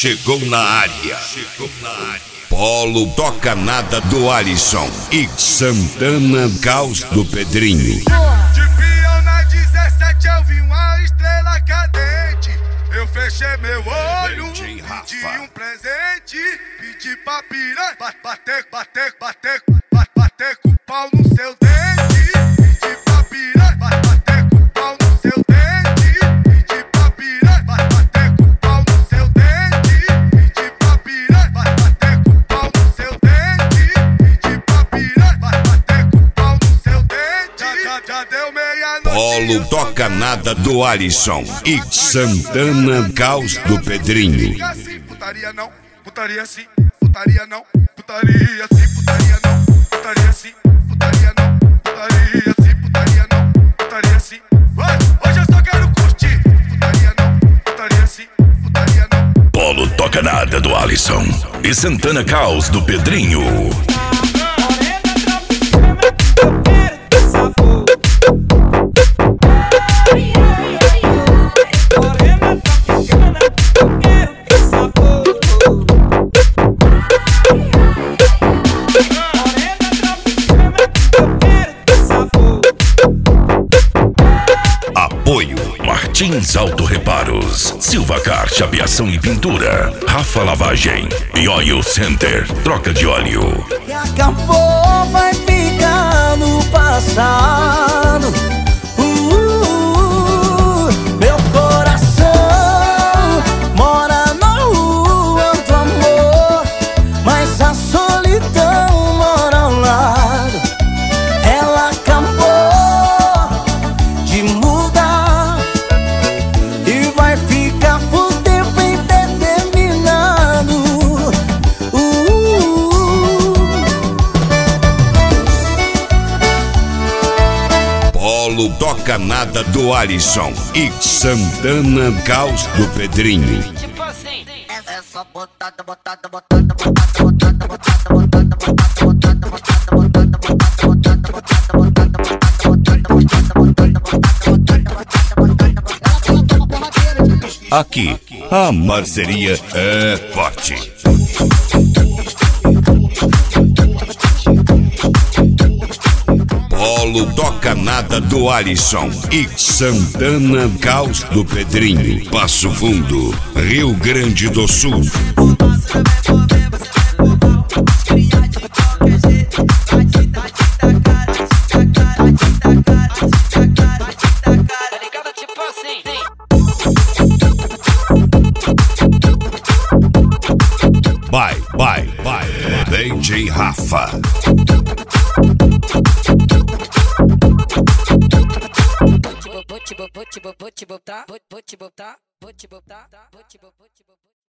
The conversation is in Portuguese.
chegou na área. Polo Toca Nada do Alisson e Santana Caos do Pedrinho. De peão na 17 eu vi uma estrela cadente. Eu fechei meu olho, pedi um presente. Pedi pra piranha bater com o pau no seu dente. Pedi pra piranha bater com o pau no seu dente. Pedi pra piranha bater com o pau no seu dente. Pedi pra piranha bater com o pau no seu dente. Pedi pra piranha bater com o pau no seu dente. Já deu meia-noite. Polo Toca Nada do Alisson e Santana Caos do Pedrinho. Putaria não, putaria sim, putaria não, putaria sim, putaria não, putaria sim, putaria não, putaria sim, putaria não, putaria sim. Hoje eu só quero curtir, putaria não, putaria sim, putaria não. Polo Toca Nada do Alisson e Santana Caos do Pedrinho. Apoio Martins Auto Reparos, Silva Car Chapeação e Pintura, Rafa Lavagem e Oil Center, troca de óleo. E acabou, vai ficar no passado. Meu coração mora na rua do amor, mas a solidão mora ao lado. Ela acabou de mudar e vai ficar por tempo indeterminado. Polo Toca Nada do Alisson e Santana Caos do Pedrinho. É só botada, botada, botada, botada, botada, botada, botada, botada, botada, botada, botada, botada, botada, botada. Aqui, a parceria é forte. Polo Toca Nada do Alisson e Santana Caos do Pedrinho. Passo Fundo, Rio Grande do Sul. Vai, DJ Rafa. Vou te botar.